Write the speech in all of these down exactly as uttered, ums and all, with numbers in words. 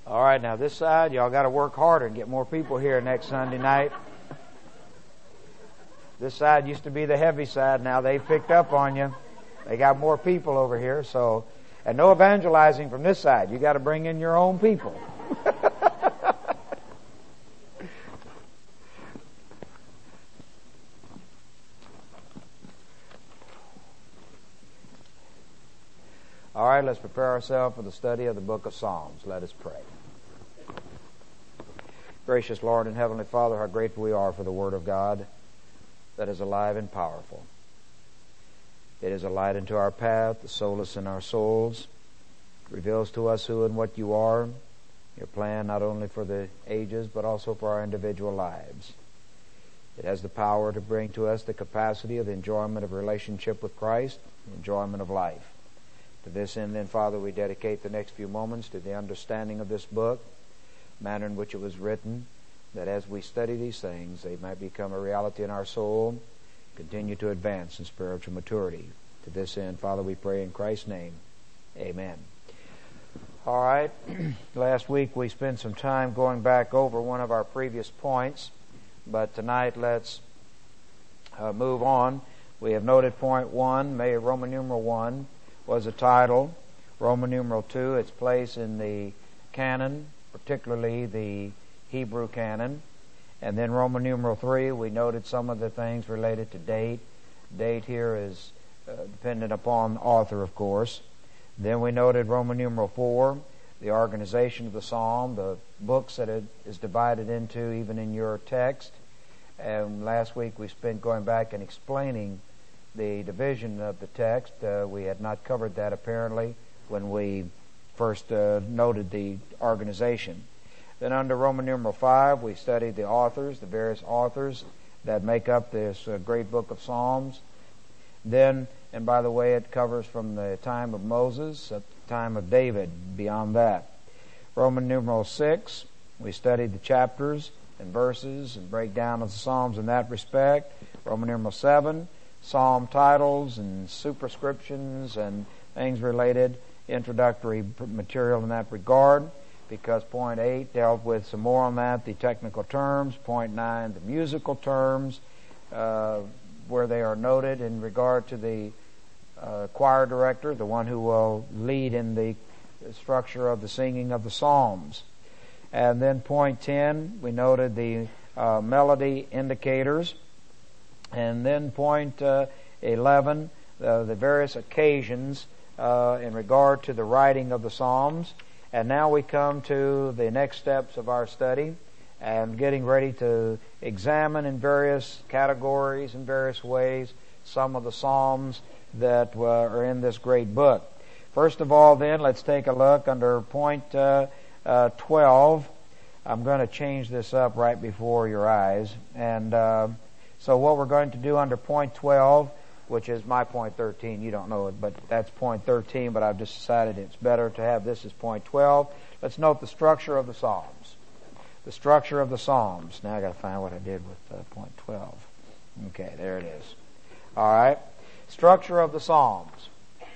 All right, now this side, y'all got to work harder and get more people here next Sunday night. This side used to be the heavy side. Now they've picked up on you. They got more people over here. So, and no evangelizing from this side. You got to bring in your own people. All right, let's prepare ourselves for the study of the book of Psalms. Let us pray. Gracious Lord and Heavenly Father, how grateful we are for the Word of God that is alive and powerful. It is a light into our path, the solace in our souls. It reveals to us who and what you are, your plan not only for the ages but also for our individual lives. It has the power to bring to us the capacity of the enjoyment of relationship with Christ, the enjoyment of life. To this end, then, Father, we dedicate the next few moments to the understanding of this book, the manner in which it was written, that as we study these things, they might become a reality in our soul, continue to advance in spiritual maturity. To this end, Father, we pray in Christ's name. Amen. All right. Last week we spent some time going back over one of our previous points, but tonight let's uh, move on. We have noted point one, may Roman numeral one, was a title. Roman numeral two, its place in the canon, particularly the Hebrew canon. And then Roman numeral three, we noted some of the things related to date. Date here is uh, dependent upon the author, of course. Then we noted Roman numeral four, the organization of the psalm, the books that it is divided into, even in your text. And last week we spent going back and explaining the division of the text. Uh, we had not covered that apparently when we first uh, noted the organization. Then under Roman numeral five, we studied the authors, the various authors that make up this uh, great book of Psalms. Then, and by the way, it covers from the time of Moses up to the time of David, beyond that. Roman numeral six, we studied the chapters and verses and breakdown of the Psalms in that respect. Roman numeral seven, Psalm titles and superscriptions and things related, introductory material in that regard, because point eight dealt with some more on that, the technical terms. Point nine, the musical terms, uh, where they are noted in regard to the uh, choir director, the one who will lead in the structure of the singing of the Psalms. And then point ten, we noted the uh, melody indicators. And then point uh, eleven, uh, the various occasions uh, in regard to the writing of the Psalms. And now we come to the next steps of our study and getting ready to examine in various categories, in various ways, some of the Psalms that uh, are in this great book. First of all, then, let's take a look under point uh, uh, twelve. I'm going to change this up right before your eyes. And uh, so what we're going to do under point twelve, which is my point thirteen, you don't know it, but that's point thirteen, but I've just decided it's better to have this as point twelve. Let's note the structure of the Psalms. The structure of the Psalms. Now I got to find what I did with uh, point twelve. Okay, there it is. All right. Structure of the Psalms.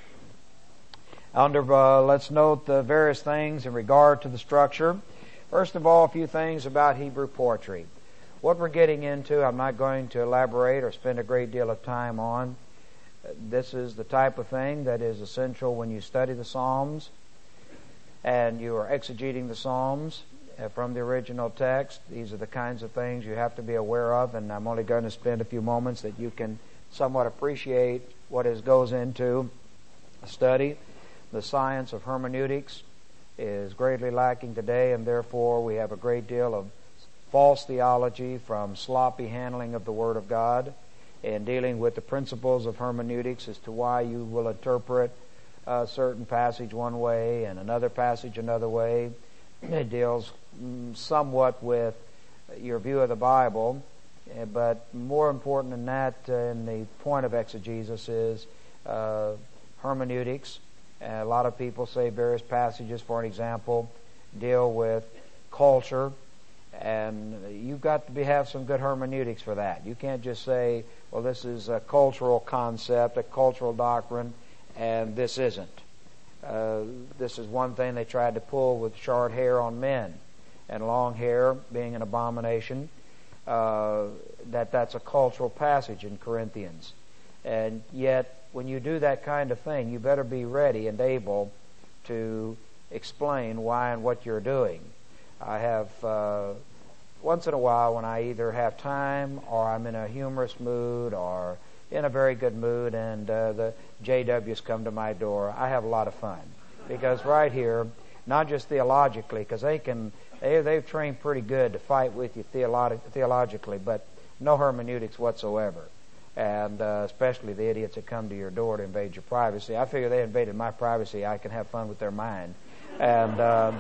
Under, uh, let's note the various things in regard to the structure. First of all, a few things about Hebrew poetry. What we're getting into, I'm not going to elaborate or spend a great deal of time on. This is the type of thing that is essential when you study the Psalms and you are exegeting the Psalms from the original text. These are the kinds of things you have to be aware of, and I'm only going to spend a few moments that you can somewhat appreciate what is goes into a study. The science of hermeneutics is greatly lacking today, and therefore we have a great deal of false theology from sloppy handling of the Word of God and dealing with the principles of hermeneutics as to why you will interpret a certain passage one way and another passage another way. It deals somewhat with your view of the Bible, but more important than that in the point of exegesis is uh, hermeneutics. A lot of people say various passages, for an example, deal with culture. And you've got to be, have some good hermeneutics for that. You can't just say, well, this is a cultural concept, a cultural doctrine, and this isn't. Uh, this is one thing they tried to pull with short hair on men, and long hair being an abomination. Uh, that that's a cultural passage in Corinthians. And yet, when you do that kind of thing, you better be ready and able to explain why and what you're doing. I have, uh, once in a while, when I either have time or I'm in a humorous mood or in a very good mood and uh, the J Ws come to my door, I have a lot of fun. Because right here, not just theologically, because they can, they, they've trained pretty good to fight with you theolo- theologically, but no hermeneutics whatsoever. And uh, especially the idiots that come to your door to invade your privacy. I figure they invaded my privacy, I can have fun with their mind. And um,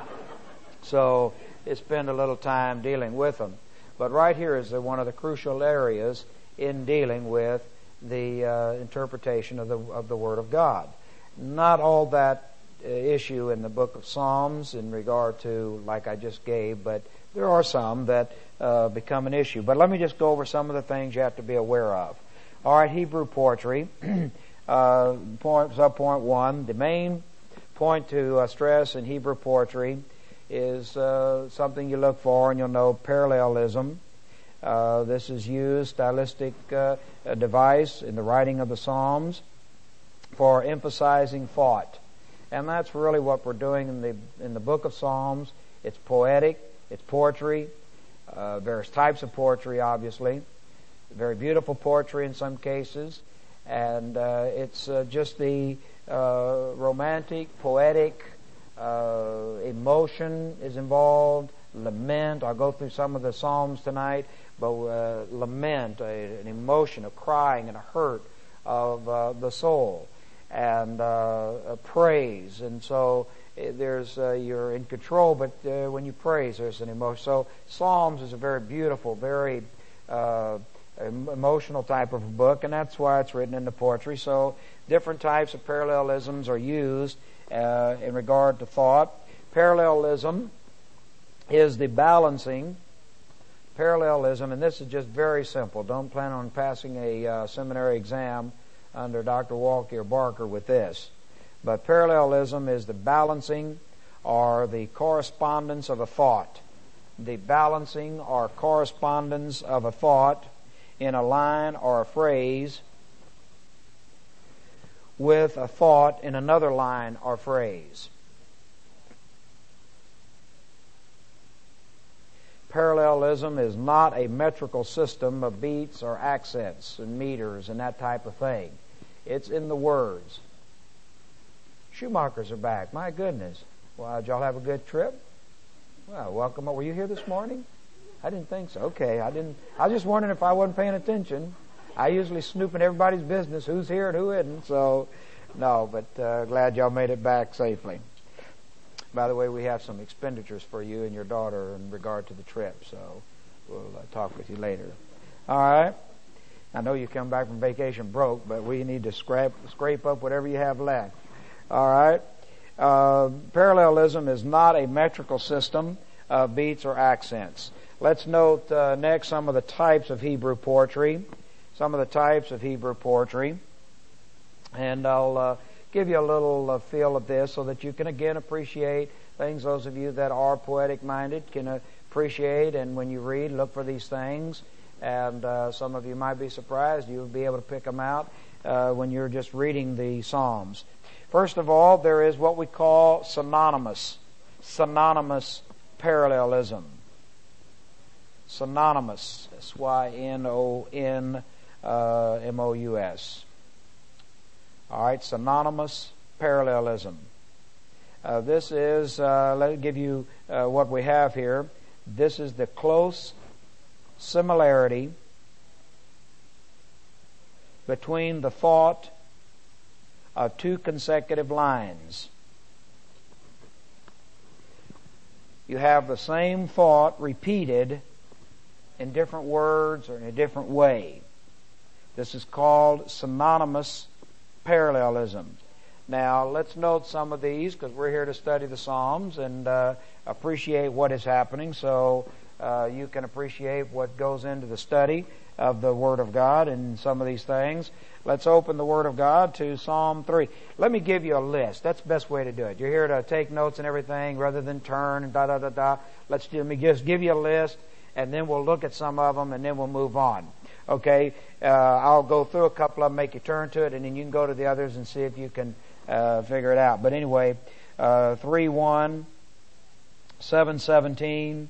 so it's spend a little time dealing with them. But right here is the, one of the crucial areas in dealing with the uh, interpretation of the of the Word of God. Not all that uh, issue in the book of Psalms in regard to, like I just gave, but there are some that uh, become an issue. But let me just go over some of the things you have to be aware of. All right, Hebrew poetry, uh, point, sub point one. The main point to uh, stress in Hebrew poetry is uh, something you look for, and you'll know parallelism. Uh, this is used, stylistic uh, device in the writing of the Psalms for emphasizing thought. And that's really what we're doing in the in the book of Psalms. It's poetic, it's poetry, uh, various types of poetry, obviously. Very beautiful poetry in some cases. And uh, it's uh, just the uh, romantic, poetic, uh, emotion is involved, lament. I'll go through some of the Psalms tonight, but uh, lament, a, an emotion, a crying and a hurt of uh, the soul, and uh, a praise. And so uh, there's uh, you're in control, but uh, when you praise, there's an emotion. So Psalms is a very beautiful, very uh, emotional type of a book, and that's why it's written into poetry. So different types of parallelisms are used uh, in regard to thought. Parallelism is the balancing. Parallelism, and this is just very simple. Don't plan on passing a uh, seminary exam under Doctor Walker Barker with this. But parallelism is the balancing or the correspondence of a thought. The balancing or correspondence of a thought in a line or a phrase with a thought in another line or phrase. Parallelism is not a metrical system of beats or accents and meters and that type of thing. It's in the words. Schumachers are back. My goodness. Well, did y'all have a good trip? Well, welcome. Were you here this morning? I didn't think so. Okay, I didn't. I was just wondering if I wasn't paying attention. I usually snoop in everybody's business, who's here and who isn't. So, no, but uh, glad y'all made it back safely. By the way, we have some expenditures for you and your daughter in regard to the trip, so we'll uh, talk with you later. All right. I know you come back from vacation broke, but we need to scrape scrape up whatever you have left. All right. Uh, parallelism is not a metrical system of beats or accents. Let's note uh, next some of the types of Hebrew poetry. Some of the types of Hebrew poetry. And I'll uh, give you a little uh, feel of this so that you can again appreciate things. Those of you that are poetic-minded can appreciate, and when you read, look for these things. And uh, some of you might be surprised. You'll be able to pick them out uh, when you're just reading the Psalms. First of all, there is what we call synonymous. Synonymous parallelism. Synonymous. S Y N O N M O U S. All right, synonymous parallelism. Uh, this is, uh, let me give you uh, what we have here. This is the close similarity between the thought of two consecutive lines. You have the same thought repeated in different words or in a different way. This is called synonymous parallelism. Now, let's note some of these because we're here to study the Psalms and uh, appreciate what is happening, so uh, you can appreciate what goes into the study of the Word of God and some of these things. Let's open the Word of God to Psalm three. Let me give you a list. That's the best way to do it. You're here to take notes and everything rather than turn and da da da da. Let's let me just give you a list, and then we'll look at some of them, and then we'll move on. Okay? Uh, I'll go through a couple of them, make you turn to it, and then you can go to the others and see if you can uh, figure it out. But anyway, uh, three one, seven seventeen,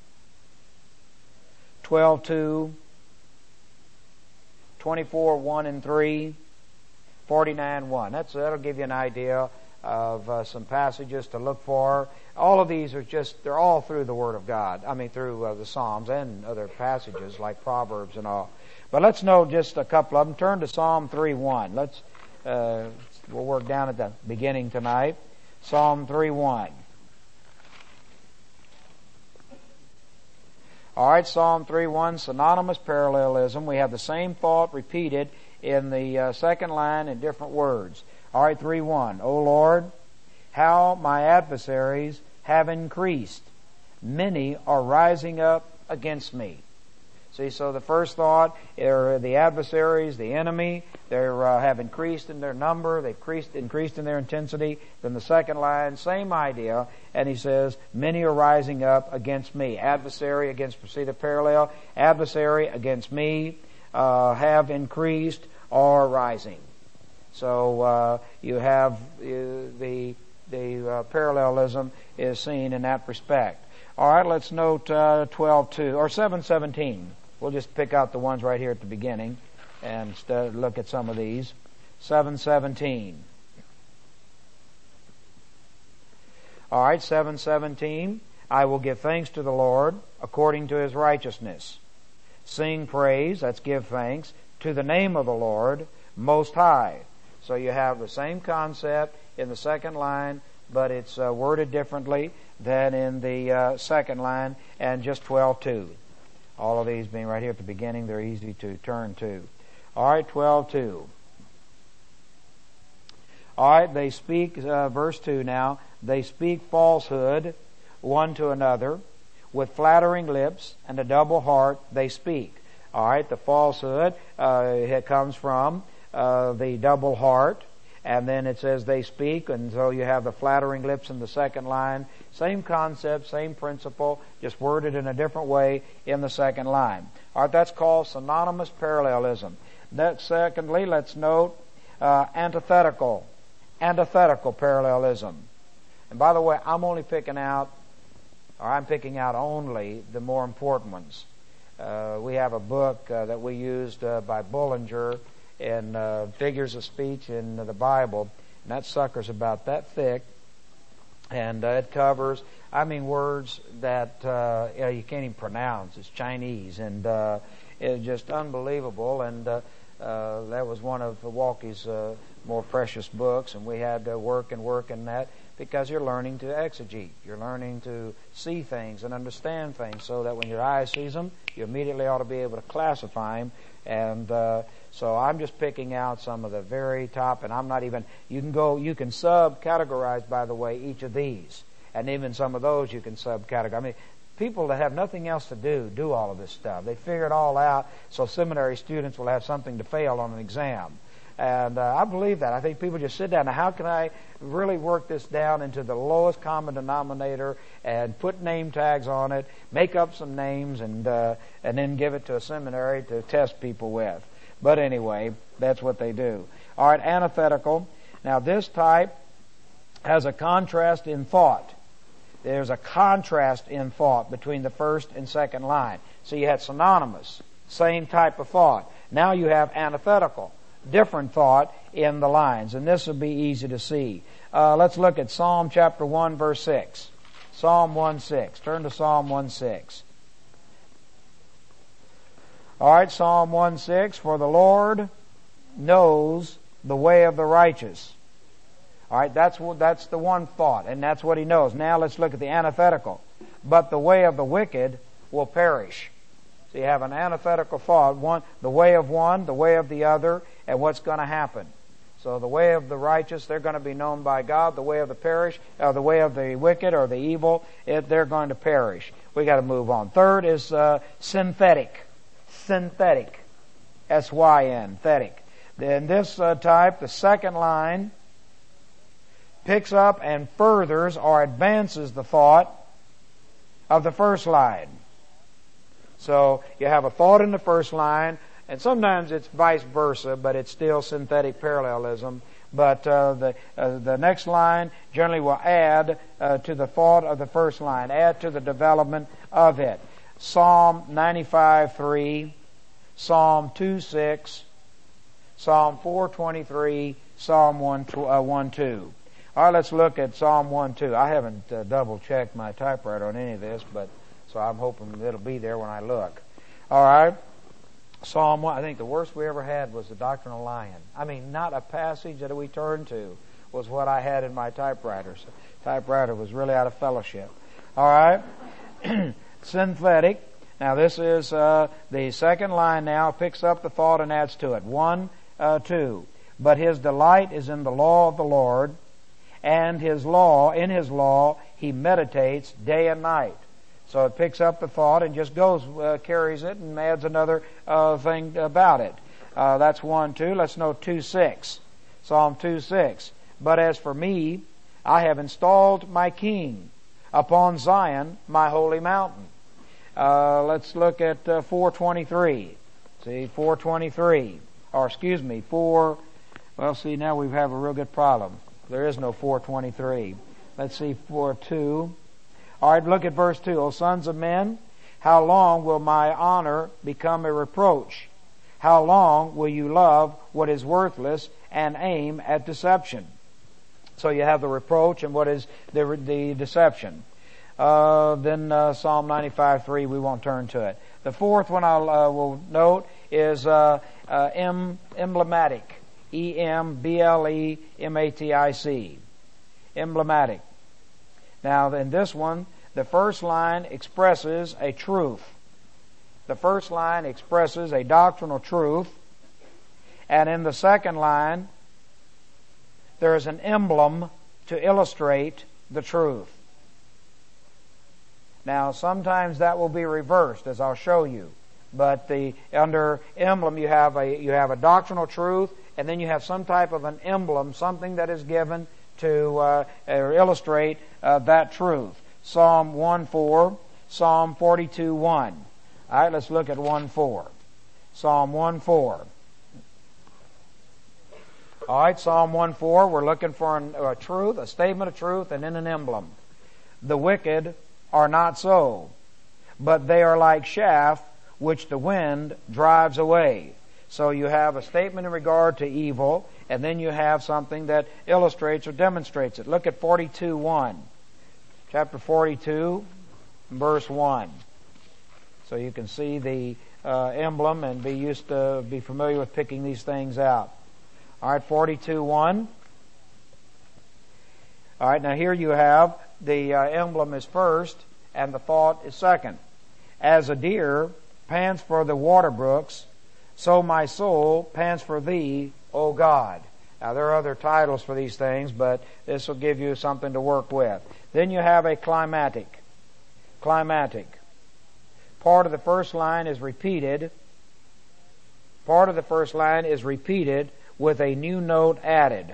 twelve two, twenty-four one and three, forty-nine one. That's, that'll give you an idea of uh, some passages to look for. All of these are just, they're all through the Word of God. I mean, through uh, the Psalms and other passages like Proverbs and all. But let's know just a couple of them. Turn to Psalm three one. Let's, uh, we'll work down at the beginning tonight. Psalm three one. All right, Psalm three one, synonymous parallelism. We have the same thought repeated in the uh, second line in different words. All right, three one. O Lord, how my adversaries have increased. Many are rising up against me. See, so the first thought are the adversaries, the enemy. They uh, have increased in their number. They've increased, increased in their intensity. Then the second line, same idea. And he says, many are rising up against me. Adversary against, see the parallel? Adversary against me uh, have increased or rising. So uh, you have uh, the the uh, parallelism is seen in that respect. All right, let's note uh, twelve two or seven seventeen. We'll just pick out the ones right here at the beginning and st- look at some of these. seven seventeen. All right, seven seventeen. I will give thanks to the Lord according to His righteousness. Sing praise, that's give thanks, to the name of the Lord Most High. So you have the same concept in the second line, but it's uh, worded differently than in the uh, second line, and just twelve two. All of these being right here at the beginning, they're easy to turn to. All right, twelve two. All right, they speak, uh, verse two now, they speak falsehood one to another. With flattering lips and a double heart they speak. All right, the falsehood uh, it comes from uh, the double heart. And then it says they speak, and so you have the flattering lips in the second line. Same concept, same principle, just worded in a different way in the second line. All right, that's called synonymous parallelism. That, secondly, let's note uh, antithetical, antithetical parallelism. And by the way, I'm only picking out, or I'm picking out only the more important ones. Uh, we have a book uh, that we used uh, by Bullinger in uh, figures of speech in the Bible, and that sucker's about that thick, and uh, it covers, I mean, words that uh, you know, you can't even pronounce. It's Chinese, and uh, it's just unbelievable, and uh, uh, that was one of Walke's uh, more precious books, and we had to work and work in that because you're learning to exegete. You're learning to see things and understand things so that when your eye sees them, you immediately ought to be able to classify them. And uh, so I'm just picking out some of the very top, and I'm not even, you can go, you can sub-categorize, by the way, each of these. And even some of those you can sub-categorize. I mean, people that have nothing else to do, do all of this stuff. They figure it all out so seminary students will have something to fail on an exam. And uh, I believe that. I think people just sit down. Now, how can I really work this down into the lowest common denominator and put name tags on it, make up some names, and uh, and then give it to a seminary to test people with? But anyway, that's what they do. All right, antithetical. Now, this type has a contrast in thought. There's a contrast in thought between the first and second line. So you had synonymous, same type of thought. Now you have antithetical, different thought in the lines, and this will be easy to see. Uh, let's look at Psalm chapter one, verse six. Psalm one six. Turn to Psalm one six. All right, Psalm one six. For the Lord knows the way of the righteous. All right, that's that's the one thought, and that's what He knows. Now let's look at the antithetical. But the way of the wicked will perish. So you have an antithetical thought, one, the way of one, the way of the other, and what's going to happen. So the way of the righteous, they're going to be known by God. The way of the perish, or the way of the wicked or the evil, it, they're going to perish. We got to move on. Third is uh, synthetic. Synthetic. S Y N, thetic. In this uh, type, the second line picks up and furthers or advances the thought of the first line. So you have a thought in the first line, and sometimes it's vice versa, but it's still synthetic parallelism. But uh, the uh, the next line generally will add uh, to the thought of the first line, add to the development of it. Psalm ninety-five three, Psalm two six, Psalm four twenty-three, Psalm one two. All right, let's look at Psalm one two. I haven't uh, double-checked my typewriter on any of this, but so I'm hoping it'll be there when I look. All right. Psalm one, I think the worst we ever had was the Doctrinal Lion. I mean, not a passage that we turned to was what I had in my typewriter. So typewriter was really out of fellowship. All right. Synthetic. Now this is uh, the second line now, picks up the thought and adds to it. One, uh, two. But his delight is in the law of the Lord, and his law, in his law, he meditates day and night. So it picks up the thought and just goes, uh, carries it and adds another uh, thing about it. Uh, that's one, two. Let's note two, six. Psalm two, six. But as for me, I have installed my king upon Zion, my holy mountain. Uh, let's look at uh, four twenty-three. See, four twenty-three. Or excuse me, four, well see, now we have a real good problem. There is no four twenty-three. Let's see, four two. All right, look at verse two. O sons of men, how long will my honor become a reproach? How long will you love what is worthless and aim at deception? So you have the reproach and what is the, the deception. Uh, then uh, Psalm ninety-five three, we won't turn to it. The fourth one I uh, will note is uh, uh, em, emblematic. E M B L E M A T I C. Emblematic. Now, in this one, the first line expresses a truth. The first line expresses a doctrinal truth. And in the second line, there is an emblem to illustrate the truth. Now, sometimes that will be reversed, as I'll show you. But the under emblem, you have a you have a doctrinal truth, and then you have some type of an emblem, something that is given to uh, illustrate uh, that truth. Psalm one four, Psalm forty-two one. All right, let's look at one four. Psalm one four. All right, Psalm one four, we're looking for an, a truth, a statement of truth, and then an emblem. The wicked are not so, but they are like chaff which the wind drives away. So you have a statement in regard to evil, and then you have something that illustrates or demonstrates it. Look at forty-two one. Chapter forty-two, verse one. So you can see the uh, emblem and be used to be familiar with picking these things out. All right, forty-two one. All right, now here you have the uh, emblem is first and the thought is second. As a deer pants for the water brooks, so my soul pants for thee, O God. Now there are other titles for these things, but this will give you something to work with. Then you have a climatic. Climatic. Part of the first line is repeated. Part of the first line is repeated with a new note added.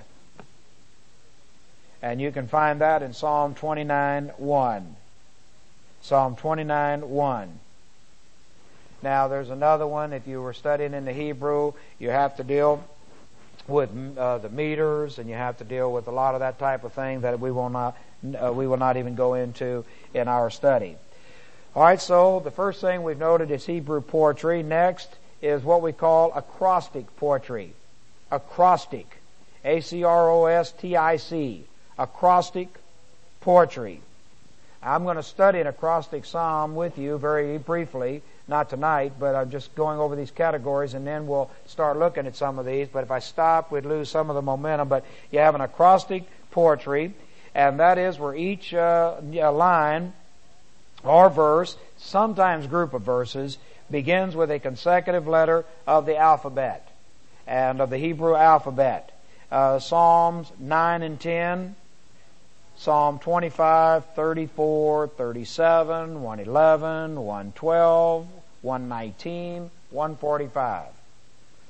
And you can find that in Psalm twenty-nine one. Psalm twenty-nine one. Now there's another one. If you were studying in the Hebrew, you have to deal with uh, the meters, and you have to deal with a lot of that type of thing that we will not uh, we will not even go into in our study. All right, so the first thing we've noted is Hebrew poetry. Next is what we call acrostic poetry. Acrostic. A C R O S T I C. Acrostic poetry. I'm going to study an acrostic psalm with you very briefly. Not tonight, but I'm just going over these categories, and then we'll start looking at some of these. But if I stop, we'd lose some of the momentum. But you have an acrostic poetry, and that is where each uh, line or verse, sometimes group of verses, begins with a consecutive letter of the alphabet and of the Hebrew alphabet. Uh, Psalms nine and ten, Psalm twenty-five, thirty-four, thirty-seven, one eleven, one twelve, one nineteen, one forty-five.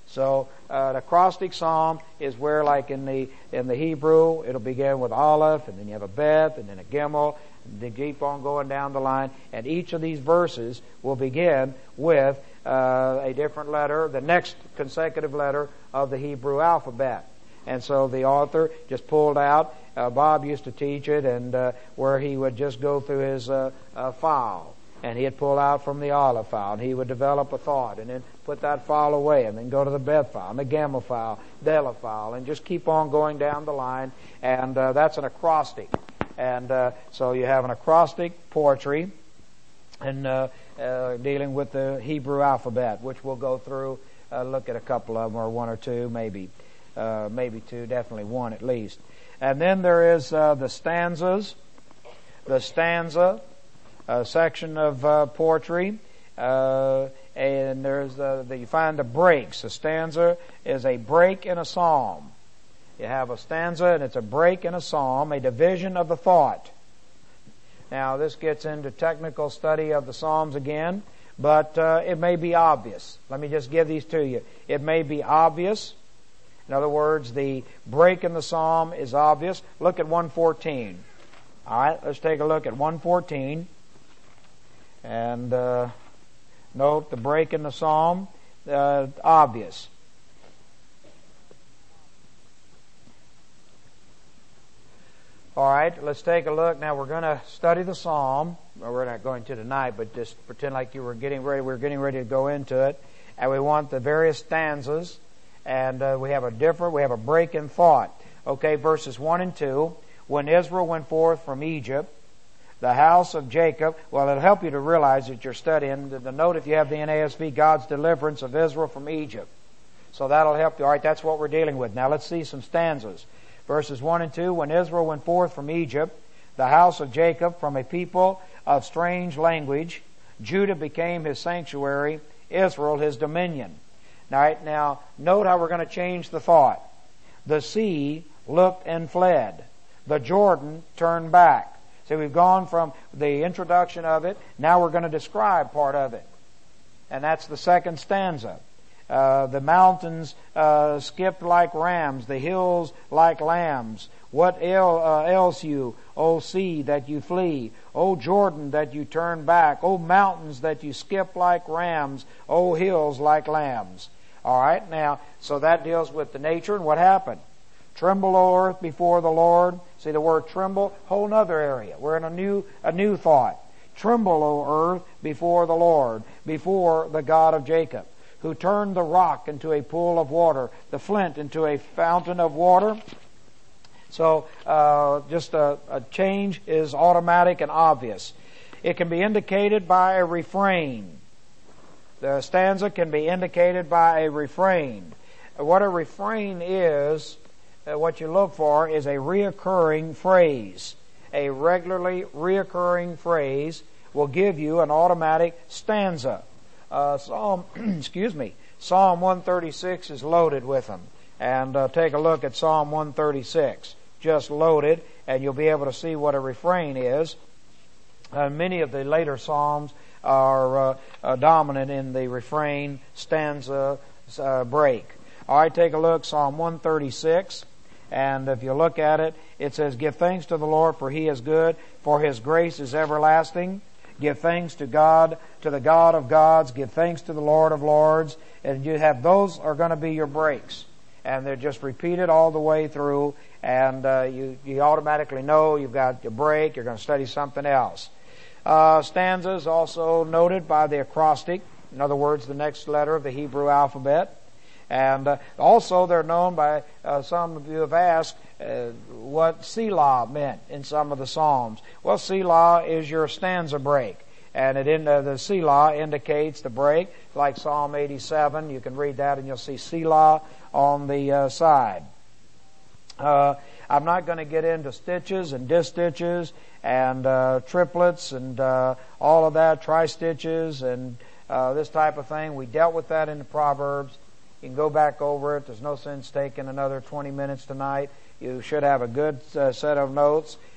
So uh, an acrostic psalm is where, like in the in the Hebrew, it'll begin with Aleph, and then you have a Bet, and then a Gimel, and they keep on going down the line. And each of these verses will begin with uh, a different letter, the next consecutive letter of the Hebrew alphabet. And so the author just pulled out. Uh, Bob used to teach it, and uh, where he would just go through his uh, uh, file. And he'd pull out from the Aleph file, and he would develop a thought, and then put that file away, and then go to the Bet file, and the Gamma file, Dela file, and just keep on going down the line. And uh, that's an acrostic. And uh, so you have an acrostic poetry, and uh, uh, dealing with the Hebrew alphabet, which we'll go through, uh, look at a couple of them, or one or two, maybe, uh, maybe two, definitely one at least. And then there is uh, the stanzas, the stanza. A section of uh, poetry, uh, and there's uh, the, you find the breaks. A stanza is a break in a psalm. You have a stanza, and it's a break in a psalm, a division of the thought. Now, this gets into technical study of the psalms again, but uh, it may be obvious. Let me just give these to you. It may be obvious. In other words, the break in the psalm is obvious. Look at one fourteen. All right, let's take a look at one fourteen. And uh, note the break in the psalm, uh, obvious. All right, let's take a look. Now we're going to study the psalm. Well, we're not going to tonight, but just pretend like you were getting ready. We're getting ready to go into it, and we want the various stanzas. And uh, we have a different. We have a break in thought. Okay, verses one and two. When Israel went forth from Egypt, the house of Jacob. Well, it'll help you to realize that you're studying. The note, if you have the N A S B, God's deliverance of Israel from Egypt. So that'll help you. All right, that's what we're dealing with. Now let's see some stanzas. Verses one and two. When Israel went forth from Egypt, the house of Jacob from a people of strange language, Judah became his sanctuary, Israel his dominion. All right, now note how we're going to change the thought. The sea looked and fled. The Jordan turned back. So we've gone from the introduction of it. Now we're going to describe part of it. And that's the second stanza. Uh, the mountains uh, skipped like rams, the hills like lambs. What ail, uh, ails you, O sea, that you flee? O Jordan, that you turn back? O mountains, that you skip like rams? O hills like lambs? All right, now, so that deals with the nature and what happened. Tremble, O earth, before the Lord. See the word tremble, whole other area. We're in a new, a new thought. Tremble, O earth, before the Lord, before the God of Jacob, who turned the rock into a pool of water, the flint into a fountain of water. So, uh, just a, a change is automatic and obvious. It can be indicated by a refrain. The stanza can be indicated by a refrain. What a refrain is, Uh, what you look for is a reoccurring phrase. A regularly reoccurring phrase will give you an automatic stanza. Uh, Psalm, excuse me, Psalm one thirty-six is loaded with them. And uh, take a look at Psalm one thirty-six. Just loaded, and you'll be able to see what a refrain is. Uh, many of the later Psalms are uh, uh, dominant in the refrain stanza uh, break. All right, take a look, Psalm one thirty-six. And if you look at it, it says, give thanks to the Lord, for He is good, for His grace is everlasting. Give thanks to God, to the God of gods. Give thanks to the Lord of lords. And you have, those are going to be your breaks. And they're just repeated all the way through. And uh, you, you automatically know you've got your break. You're going to study something else. Uh, stanzas also noted by the acrostic. In other words, the next letter of the Hebrew alphabet. And uh, also they're known by, uh, some of you have asked uh, what Selah meant in some of the Psalms. Well, Selah is your stanza break. And it in, uh, the Selah indicates the break, like Psalm eighty-seven. You can read that and you'll see Selah on the uh, side. Uh, I'm not going to get into stitches and distitches and uh, triplets and uh, all of that, tri-stitches and uh, this type of thing. We dealt with that in the Proverbs. You can go back over it. There's no sense taking another twenty minutes tonight. You should have a good uh, set of notes.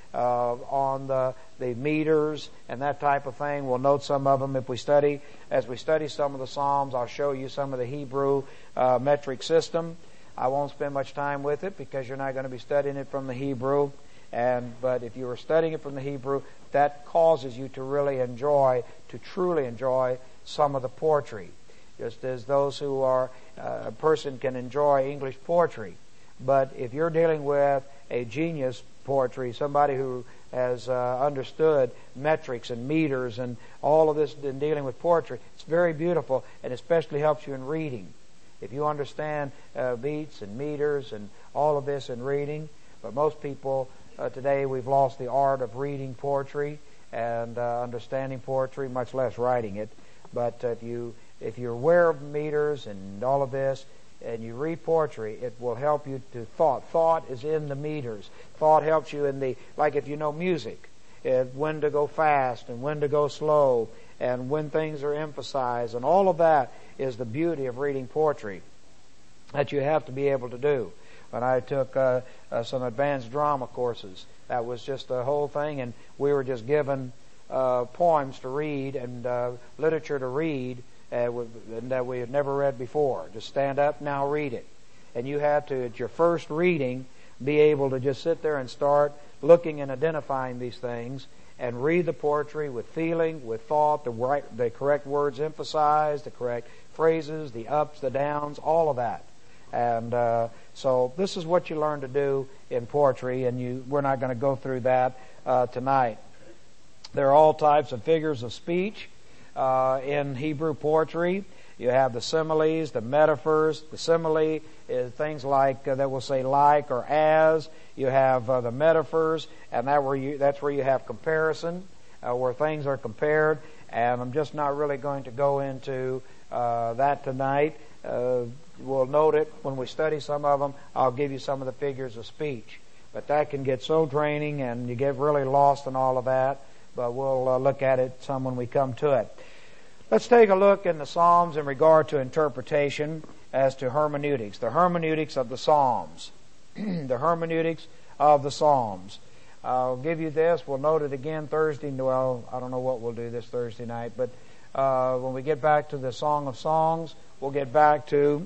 uh, on the, the meters and that type of thing. We'll note some of them if we study. As we study some of the Psalms, I'll show you some of the Hebrew uh, metric system. I won't spend much time with it because you're not going to be studying it from the Hebrew. And but if you were studying it from the Hebrew, that causes you to really enjoy, to truly enjoy some of the poetry. Just as those who are, uh, a person can enjoy English poetry. But if you're dealing with a genius poetry, somebody who has uh, understood metrics and meters and all of this in dealing with poetry, it's very beautiful and especially helps you in reading. If you understand uh, beats and meters and all of this in reading, but most people uh, today we've lost the art of reading poetry and uh, understanding poetry, much less writing it. But uh, if you if you're aware of meters and all of this, and you read poetry, it will help you to thought. Thought is in the meters. Thought helps you in the, like if you know music, it, when to go fast and when to go slow, and when things are emphasized, and all of that is the beauty of reading poetry that you have to be able to do. When I took uh, uh, some advanced drama courses, that was just the whole thing, and we were just given uh, poems to read and uh, literature to read, Uh, and that we had never read before. Just stand up, now read it. And you had to, at your first reading, be able to just sit there and start looking and identifying these things and read the poetry with feeling, with thought, the right, the correct words emphasized, the correct phrases, the ups, the downs, all of that. And uh, so this is what you learn to do in poetry, and you we're not going to go through that uh, tonight. There are all types of figures of speech Uh, in Hebrew poetry. You have the similes, the metaphors. The simile is things like uh, that will say like or as. You have uh, the metaphors, and that where you that's where you have comparison, uh, where things are compared. And I'm just not really going to go into uh, that tonight. Uh, we'll note it when we study some of them. I'll give you some of the figures of speech, but that can get so draining, and you get really lost in all of that. But we'll uh, look at it some when we come to it. Let's take a look in the Psalms in regard to interpretation as to hermeneutics. The hermeneutics of the Psalms. The hermeneutics of the Psalms. I'll give you this. We'll note it again Thursday. Well, I don't know what we'll do this Thursday night, but uh, when we get back to the Song of Songs, we'll get back to,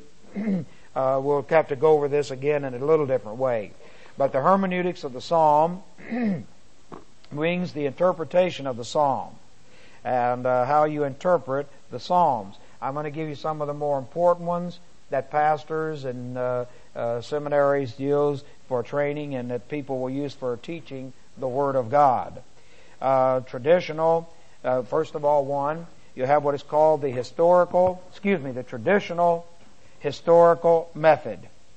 uh, we'll have to go over this again in a little different way. But the hermeneutics of the Psalm means the interpretation of the Psalm and uh, how you interpret the Psalms. I'm going to give you some of the more important ones that pastors and uh, uh, seminaries use for training and that people will use for teaching the Word of God. Uh, traditional, uh, first of all, one, you have what is called the historical, excuse me, the traditional historical method.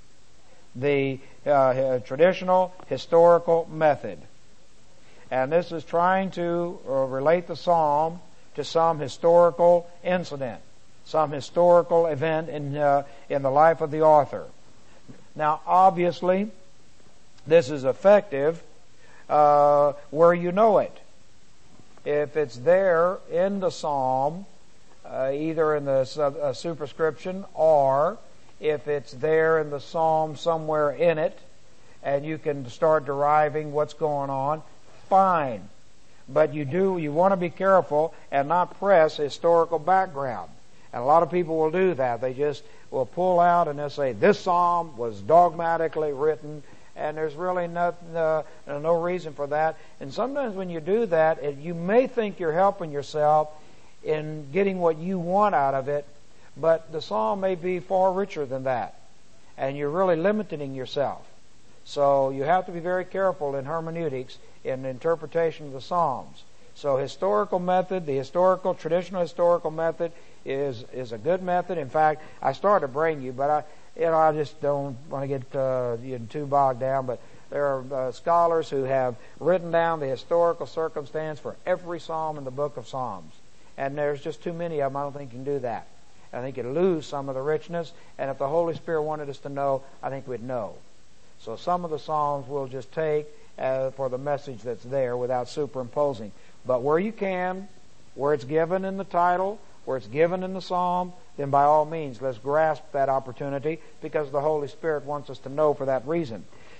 The uh, traditional historical method. And this is trying to uh, relate the psalm to some historical incident, some historical event in uh, in the life of the author. Now, obviously, this is effective uh, where you know it. If it's there in the psalm, uh, either in the sub, uh, superscription, or if it's there in the psalm somewhere in it, and you can start deriving what's going on, fine. But you do, you want to be careful and not press historical background. And a lot of people will do that. They just will pull out and they'll say, this psalm was dogmatically written, and there's really nothing, uh, no reason for that. And sometimes when you do that, it, you may think you're helping yourself in getting what you want out of it, but the psalm may be far richer than that. And you're really limiting yourself. So you have to be very careful in hermeneutics, in the interpretation of the Psalms. So historical method, the historical, traditional historical method is is a good method. In fact, I started to bring you, but I, you know, I just don't want to get uh, too bogged down. But there are uh, scholars who have written down the historical circumstance for every psalm in the book of Psalms, and there's just too many of them. I don't think you can do that. I think you'd lose some of the richness. And if the Holy Spirit wanted us to know, I think we'd know. So some of the Psalms we'll just take uh, for the message that's there without superimposing. But where you can, where it's given in the title, where it's given in the Psalm, then by all means, let's grasp that opportunity because the Holy Spirit wants us to know for that reason.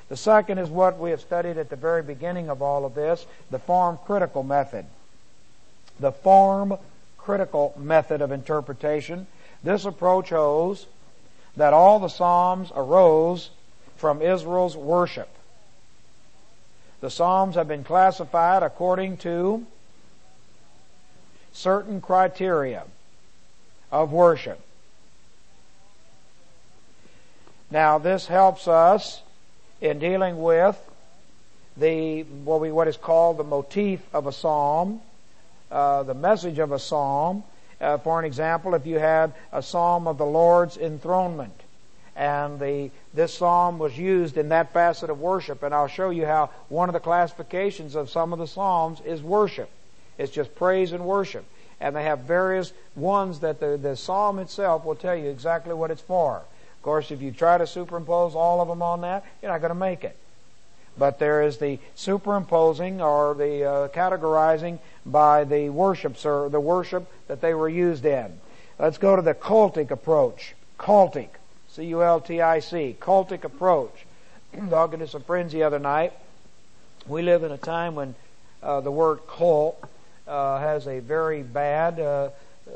The second is what we have studied at the very beginning of all of this, the form critical method. The form critical method of interpretation. This approach holds that all the Psalms arose from Israel's worship. The Psalms have been classified according to certain criteria of worship. Now, this helps us in dealing with the what, we, what is called the motif of a psalm, uh, the message of a psalm. Uh, for an example, if you had a psalm of the Lord's enthronement, and the this psalm was used in that facet of worship, and I'll show you how one of the classifications of some of the psalms is worship. It's just praise and worship. And they have various ones that the, the psalm itself will tell you exactly what it's for. Of course, if you try to superimpose all of them on that, you're not going to make it. But there is the superimposing or the uh, categorizing by the worship, sir, the worship that they were used in. Let's go to the cultic approach. Cultic. C U L T I C. Cultic approach. Talking to some friends the other night. We live in a time when uh, the word cult uh, has a very bad uh, uh,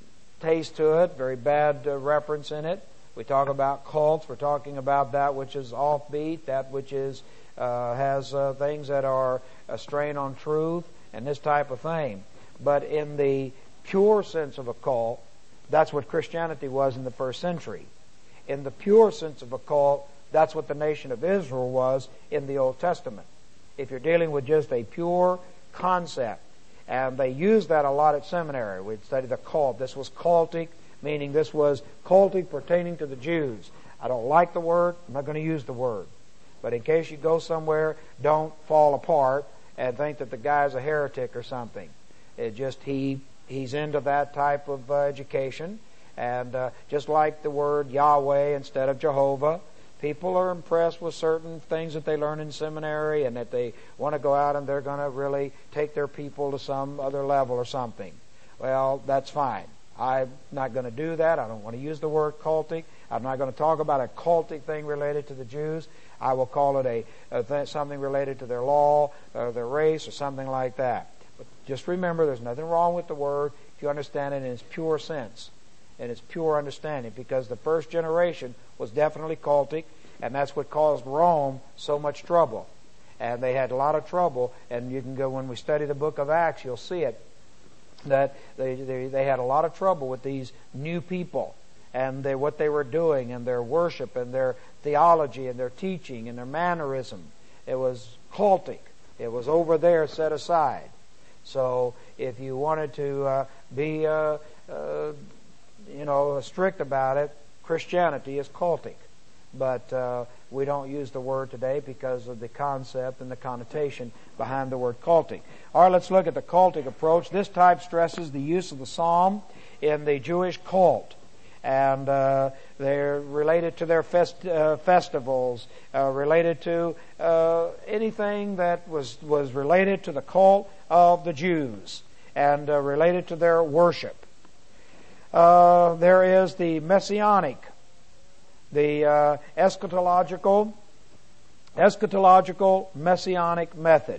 taste to it, very bad uh, reference in it. We talk about cults. We're talking about that which is offbeat, that which is uh, has uh, things that are a strain on truth, and this type of thing. But in the pure sense of a cult, that's what Christianity was in the first century. In the pure sense of a cult, that's what the nation of Israel was in the Old Testament. If you're dealing with just a pure concept, and they used that a lot at seminary. We'd study the cult. This was cultic, meaning this was cultic pertaining to the Jews. I don't like the word. I'm not going to use the word. But in case you go somewhere, don't fall apart and think that the guy's a heretic or something. It just he he's into that type of uh, education. And uh, just like the word Yahweh instead of Jehovah, people are impressed with certain things that they learn in seminary, and that they want to go out and they're going to really take their people to some other level or something. Well, that's fine. I'm not going to do that. I don't want to use the word cultic. I'm not going to talk about a cultic thing related to the Jews. I will call it a, a th- something related to their law or their race or something like that. But just remember, there's nothing wrong with the word if you understand it in its pure sense. In its pure understanding, because the first generation was definitely cultic, and that's what caused Rome so much trouble. And they had a lot of trouble, and you can go, when we study the book of Acts, you'll see it, that they they, they had a lot of trouble with these new people, and they, what they were doing, and their worship, and their theology, and their teaching, and their mannerism. It was cultic. It was over there set aside. So if you wanted to uh, be... Uh, uh, you know, strict about it, Christianity is cultic. But uh, we don't use the word today because of the concept and the connotation behind the word cultic. All right, let's look at the cultic approach. This type stresses the use of the psalm in the Jewish cult. And uh, they're related to their fest, uh, festivals, uh, related to uh, anything that was, was related to the cult of the Jews, and uh, related to their worship. Uh, there is the messianic, the uh, eschatological, eschatological messianic method.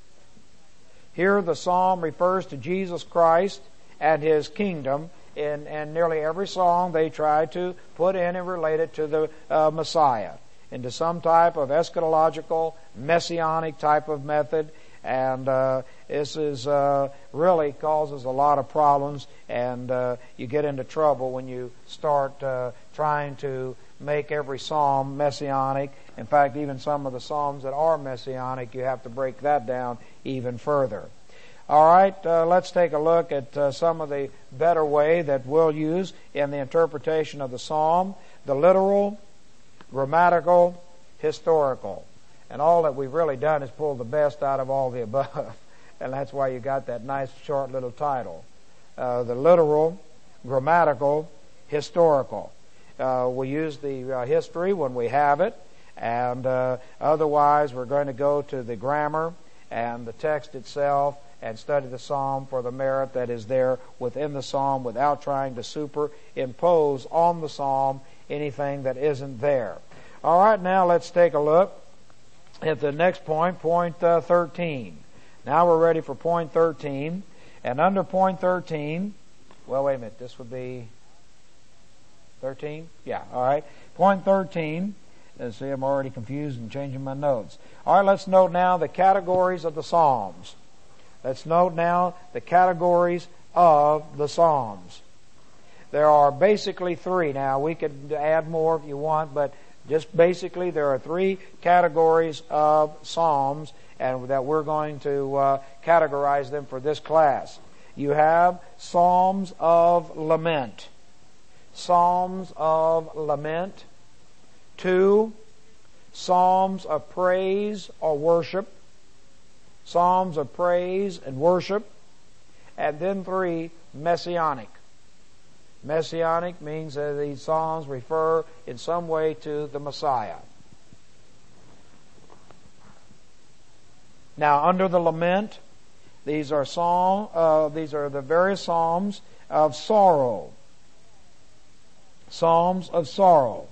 Here the psalm refers to Jesus Christ and His kingdom, and, and nearly every song they try to put in and relate it to the uh, Messiah, into some type of eschatological, messianic type of method. And uh, this is uh, really causes a lot of problems, and uh, you get into trouble when you start uh, trying to make every psalm messianic. In fact, even some of the psalms that are messianic, you have to break that down even further. All right, uh, let's take a look at uh, some of the better way that we'll use in the interpretation of the psalm: the literal, grammatical, historical. And all that we've really done is pull the best out of all the above. And that's why you got that nice short little title. Uh, the literal, grammatical, historical. Uh, we use the uh, history when we have it. And uh, otherwise we're going to go to the grammar and the text itself and study the psalm for the merit that is there within the psalm without trying to superimpose on the psalm anything that isn't there. All right, now let's take a look At the next point, point uh, thirteen. Now we're ready for point thirteen. And under point thirteen, well, wait a minute, this would be thirteen? Yeah, all right. Point thirteen. Let's see, I'm already confused and changing my notes. All right, let's note now the categories of the Psalms. Let's note now the categories of the Psalms. There are basically three. Now, we could add more if you want, but just basically there are three categories of Psalms, and that we're going to uh, categorize them for this class. You have Psalms of Lament. Psalms of Lament. Two, Psalms of Praise or Worship. Psalms of Praise and Worship. And then three, Messianic. Messianic means that these Psalms refer in some way to the Messiah. Now, under the lament, these are psalm, uh, these are the various psalms of sorrow. Psalms of sorrow.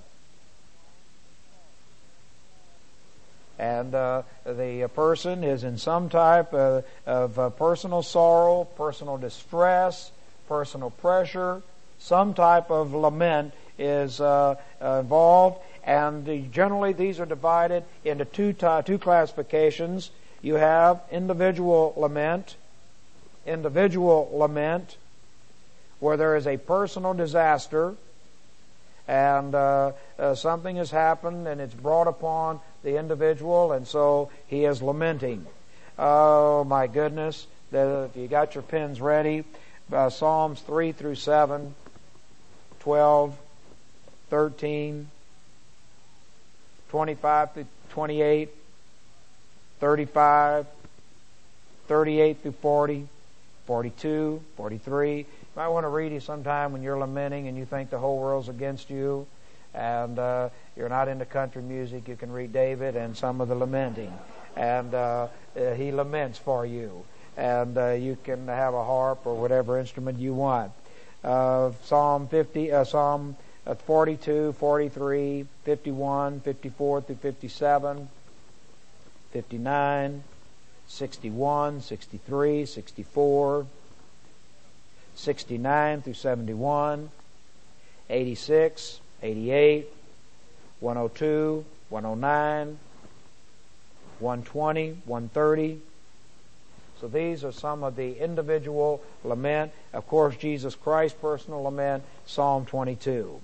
And uh, the person is in some type uh, of uh, personal sorrow, personal distress, personal pressure. Some type of lament is uh, uh, involved, and the, generally these are divided into two ty- two classifications. You have individual lament, individual lament, where there is a personal disaster, and uh, uh, something has happened, and it's brought upon the individual, and so he is lamenting. Oh my goodness! The, if you got your pens ready, uh, Psalms three through seven. twelve, thirteen, twenty-five through twenty-eight, thirty-five, thirty-eight through forty, forty-two, forty-three. You might want to read it sometime when you're lamenting and you think the whole world's against you, and uh, you're not into country music. You can read David and some of the lamenting, and uh, uh, he laments for you, and uh, you can have a harp or whatever instrument you want. Uh, Psalm fifty, uh, Psalm forty-two, forty-three, fifty-one, fifty-four through fifty-seven, fifty-nine, sixty-one, sixty-three, sixty-four, sixty-nine through seventy-one, eighty-six, eighty-eight, one oh two, one oh nine, one twenty, one thirty. So these are some of the individual lament. Of course, Jesus Christ's personal lament, Psalm twenty-two.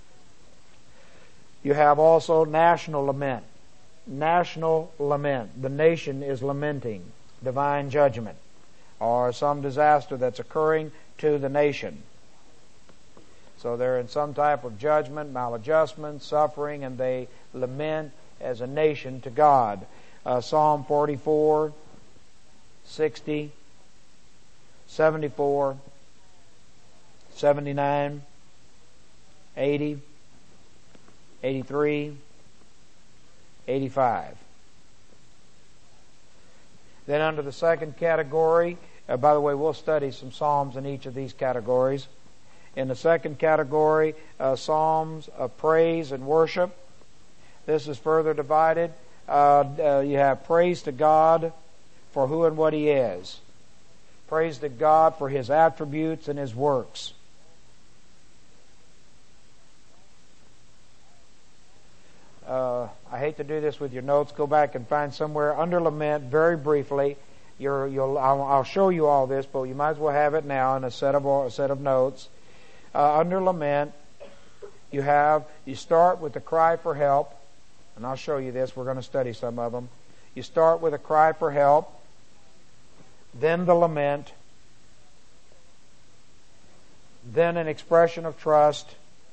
You have also national lament. National lament. The nation is lamenting divine judgment or some disaster that's occurring to the nation. So they're in some type of judgment, maladjustment, suffering, and they lament as a nation to God. Uh, Psalm forty-four, sixty, seventy-four, seventy-nine, eighty, eighty-three, eighty-five. Then under the second category, uh, by the way, we'll study some Psalms in each of these categories. In the second category, uh, Psalms of praise and worship. This is further divided. Uh, uh, you have praise to God for who and what He is. Praise to God for His attributes and His works. Uh, I hate to do this with your notes. Go back and find somewhere under lament, very briefly. You're, you'll, I'll, I'll show you all this, but you might as well have it now in a set of a set of notes. Uh, under lament, you have you start with the cry for help, and I'll show you this. We're going to study some of them. You start with a cry for help, then the lament, then an expression of trust,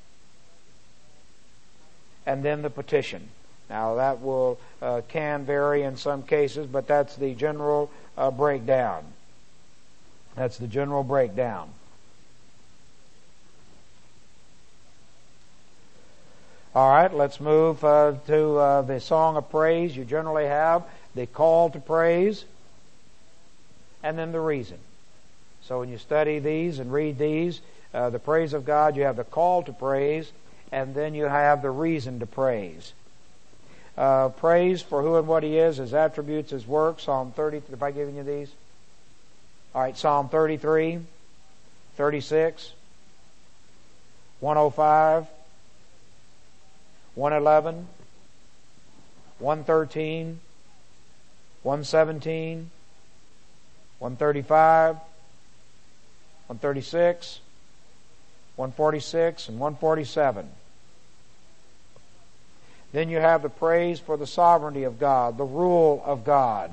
and then the petition. Now that will uh, can vary in some cases, but that's the general uh, breakdown. That's the general breakdown. All right, let's move uh, to uh, the song of praise. You generally have the call to praise and then the reason. So when you study these and read these, uh, the praise of God, you have the call to praise, and then you have the reason to praise. uh, praise for who and what He is, His attributes, His work. Psalm thirty. Have I given you these? All right. Psalm thirty-three, thirty-six, one oh five, one eleven, one thirteen, one seventeen, one thirty-five, one thirty-six, one forty-six, and one forty-seven. Then you have the praise for the sovereignty of God, the rule of God.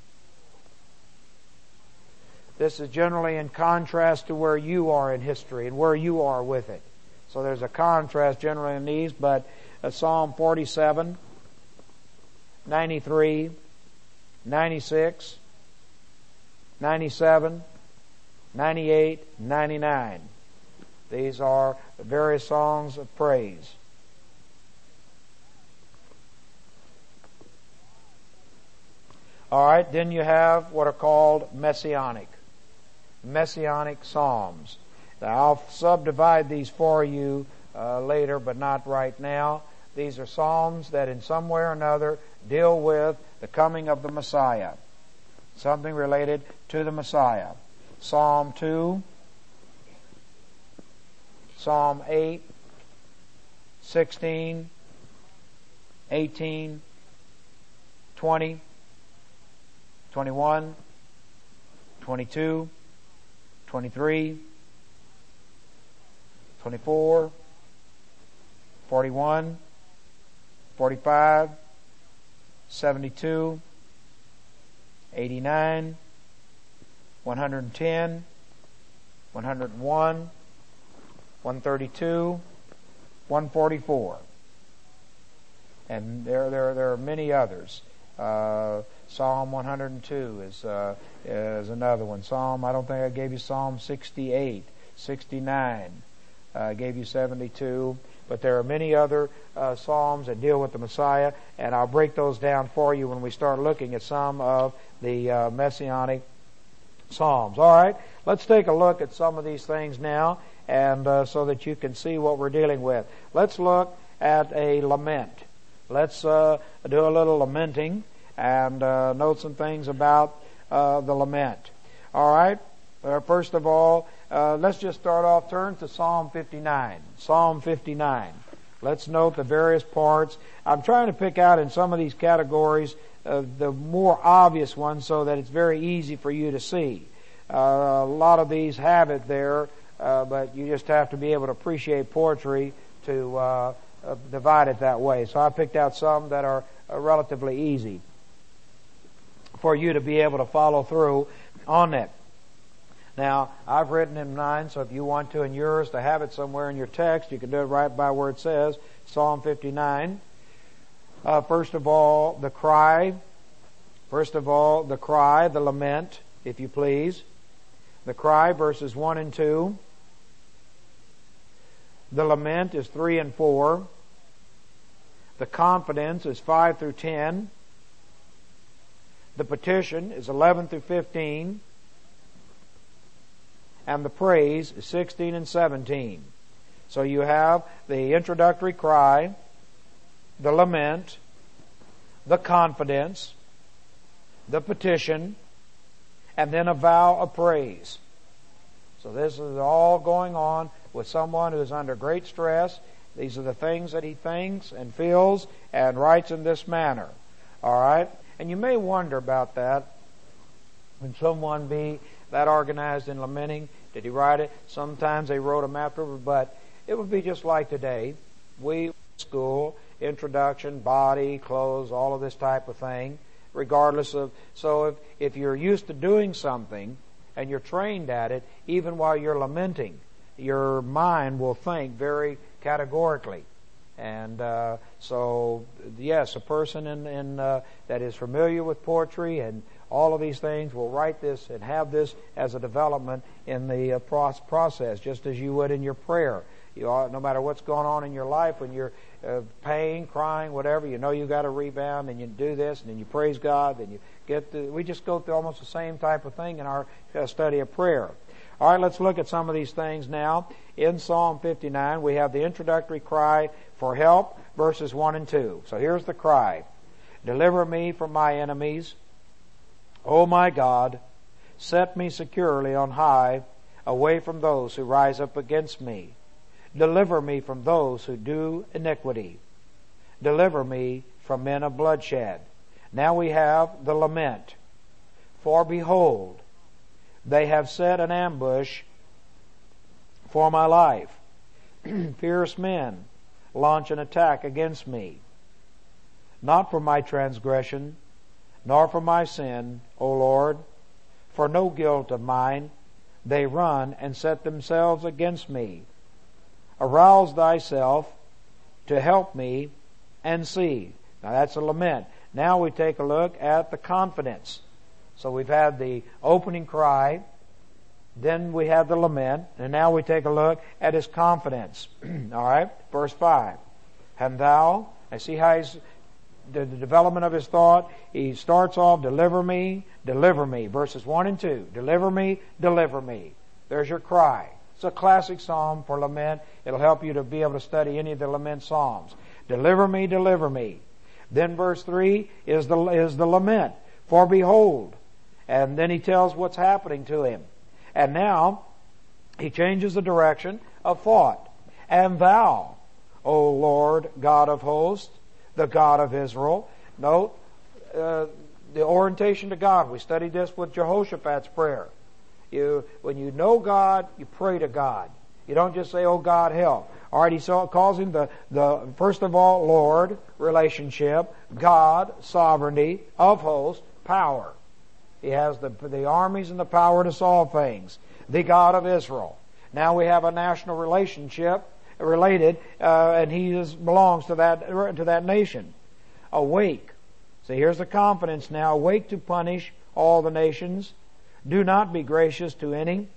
This is generally in contrast to where you are in history and where you are with it. So there's a contrast generally in these, but uh, Psalm forty-seven, ninety-three, ninety-six, ninety-seven, ninety-eight, ninety-nine. These are various songs of praise. All right, then you have what are called messianic. Messianic psalms. Now, I'll subdivide these for you uh, later, but not right now. These are psalms that in some way or another deal with the coming of the Messiah. Something related to the Messiah. Psalm two, Psalm eight, sixteen, eighteen, twenty, twenty-one, twenty-two, twenty-three, twenty-four, forty-one, forty-five, seventy-two, eighty-nine, one hundred ten, one hundred one, one thirty-two, one forty-four. And there, there, there are many others. Uh, Psalm one hundred two is, uh, is another one. Psalm, I don't think I gave you Psalm sixty-eight, sixty-nine. Uh, I gave you seventy-two. But there are many other uh, psalms that deal with the Messiah, and I'll break those down for you when we start looking at some of the uh, messianic psalms. All right, let's take a look at some of these things now, and uh, so that you can see what we're dealing with. Let's look at a lament. Let's uh, do a little lamenting and uh, note some things about uh, the lament. All right, uh, first of all, Uh, let's just start off. Turn to Psalm fifty-nine. Psalm fifty-nine. Let's note the various parts. I'm trying to pick out in some of these categories uh, the more obvious ones so that it's very easy for you to see. Uh, a lot of these have it there, uh, but you just have to be able to appreciate poetry to uh, uh, divide it that way. So I picked out some that are uh, relatively easy for you to be able to follow through on it. Now, I've written in mine, so if you want to in yours to have it somewhere in your text, you can do it right by where it says, Psalm fifty-nine. Uh, first of all, the cry. First of all, the cry, the lament, if you please. The cry, verses one and two. The lament is three and four. The confidence is five through ten. The petition is eleven through fifteen. And the praise is sixteen and seventeen. So you have the introductory cry, the lament, the confidence, the petition, and then a vow of praise. So this is all going on with someone who is under great stress. These are the things that he thinks and feels and writes in this manner. All right? And you may wonder about that. When someone be that organized in lamenting, did he write it? Sometimes they wrote them afterward, but it would be just like today. We, school, introduction, body, clothes, all of this type of thing, regardless of, so if, if you're used to doing something and you're trained at it, even while you're lamenting, your mind will think very categorically. And uh, so, yes, a person in, in uh, that is familiar with poetry and all of these things will write this and have this as a development in the uh, process, just as you would in your prayer. You ought, no matter what's going on in your life, when you're uh, pain, crying, whatever, you know you got to rebound, and you do this, and then you praise God, then you get the, we just go through almost the same type of thing in our uh, study of prayer. All right, let's look at some of these things now. In Psalm fifty-nine, we have the introductory cry for help, verses one and two. So here's the cry. Deliver me from my enemies. O my God, set me securely on high, away from those who rise up against me. Deliver me from those who do iniquity. Deliver me from men of bloodshed. Now we have the lament. For behold, they have set an ambush for my life. Fierce men launch an attack against me. Not for my transgression, nor for my sin, O Lord, for no guilt of mine, they run and set themselves against me. Arouse thyself to help me and see. Now that's a lament. Now we take a look at the confidence. So we've had the opening cry, then we have the lament, and now we take a look at his confidence. All right, verse five. And thou, I see how he's, the, the development of his thought, he starts off, deliver me, deliver me. Verses one and two. Deliver me, deliver me. There's your cry. It's a classic psalm for lament. It'll help you to be able to study any of the lament psalms. Deliver me, deliver me. Then verse three is the, is the lament. For behold. And then he tells what's happening to him. And now he changes the direction of thought. And thou, O Lord God of hosts, the God of Israel. Note uh, the orientation to God. We studied this with Jehoshaphat's prayer. You, when you know God, you pray to God. You don't just say, "Oh God, help." All right, he calls him the, the first of all, Lord, relationship, God, sovereignty, of hosts, power. He has the, the armies and the power to solve things. The God of Israel. Now we have a national relationship related, uh, and he is, belongs to that to that nation. Awake. So here's the confidence now. Awake to punish all the nations. Do not be gracious to any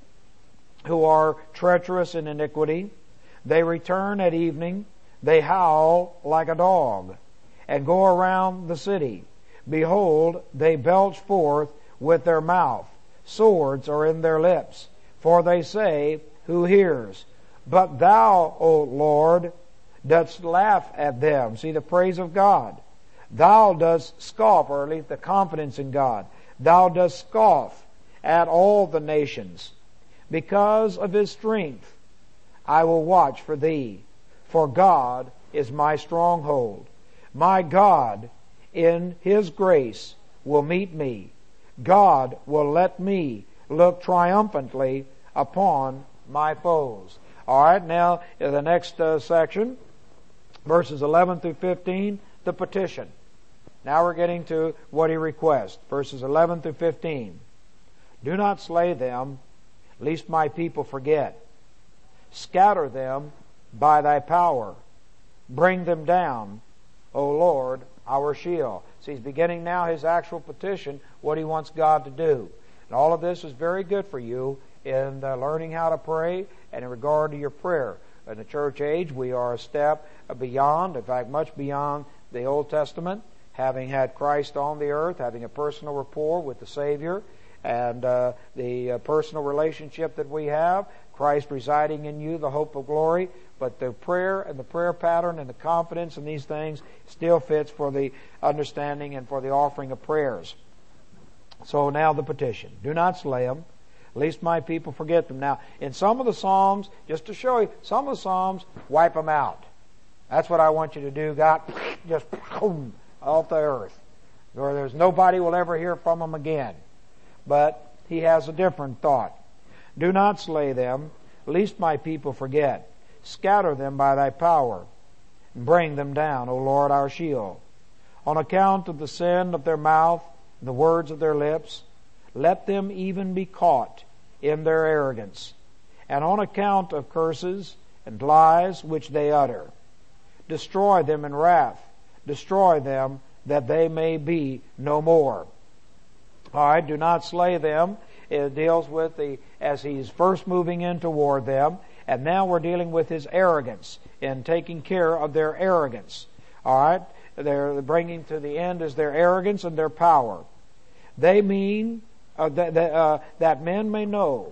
who are treacherous in iniquity. They return at evening. They howl like a dog and go around the city. Behold, they belch forth with their mouth. Swords are in their lips. For they say, who hears? But thou, O Lord, dost laugh at them. See the praise of God. Thou dost scoff, or at least the confidence in God. Thou dost scoff at all the nations. Because of his strength, I will watch for thee. For God is my stronghold. My God, in his grace, will meet me. God will let me look triumphantly upon my foes. All right, now in the next uh, section, verses eleven through fifteen, the petition. Now we're getting to what he requests. Verses eleven through fifteen. Do not slay them, lest my people forget. Scatter them by thy power. Bring them down, O Lord, our shield. So he's beginning now his actual petition, what he wants God to do. And all of this is very good for you in uh, learning how to pray and in regard to your prayer. In the church age, we are a step beyond, in fact, much beyond the Old Testament, having had Christ on the earth, having a personal rapport with the Savior, and uh, the uh, personal relationship that we have, Christ residing in you, the hope of glory. But the prayer and the prayer pattern and the confidence in these things still fits for the understanding and for the offering of prayers. So now the petition. Do not slay them, lest my people forget them. Now, in some of the Psalms, just to show you, some of the Psalms wipe them out. That's what I want you to do, God. Just boom, off the earth. Or there's nobody will ever hear from them again. But he has a different thought. Do not slay them, lest my people forget. Scatter them by thy power, and bring them down, O Lord, our shield. On account of the sin of their mouth, the words of their lips, let them even be caught in their arrogance, and on account of curses and lies which they utter. Destroy them in wrath, destroy them, that they may be no more. All right, do not slay them. It deals with the, as he's first moving in toward them, and now we're dealing with his arrogance in taking care of their arrogance. All right, they're bringing to the end is their arrogance and their power. They mean uh, that, that, uh, that men may know